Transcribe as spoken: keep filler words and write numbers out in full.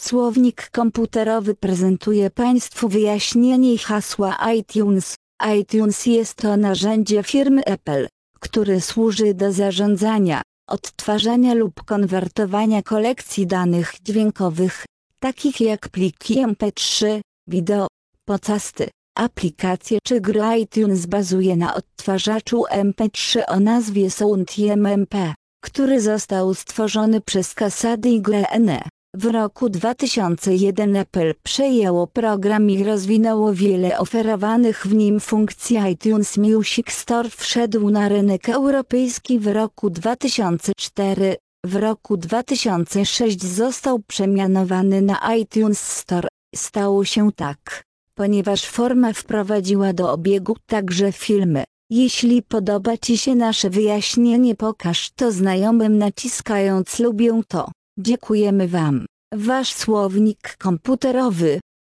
Słownik komputerowy prezentuje Państwu wyjaśnienie hasła iTunes. iTunes jest to narzędzie firmy Apple, które służy do zarządzania, odtwarzania lub konwertowania kolekcji danych dźwiękowych, takich jak pliki M P trzy, wideo, podcasty, aplikacje czy gry. iTunes bazuje na odtwarzaczu M P trzy o nazwie SoundMP, który został stworzony przez Casady i Greene. W roku dwa tysiące jeden Apple przejęło program i rozwinęło wiele oferowanych w nim funkcji. iTunes Music Store wszedł na rynek europejski w roku dwa tysiące czwartym. W roku dwa tysiące szóstym został przemianowany na iTunes Store. Stało się tak, ponieważ forma wprowadziła do obiegu także filmy. Jeśli podoba Ci się nasze wyjaśnienie, pokaż to znajomym naciskając lubię to. Dziękujemy Wam. Wasz słownik komputerowy.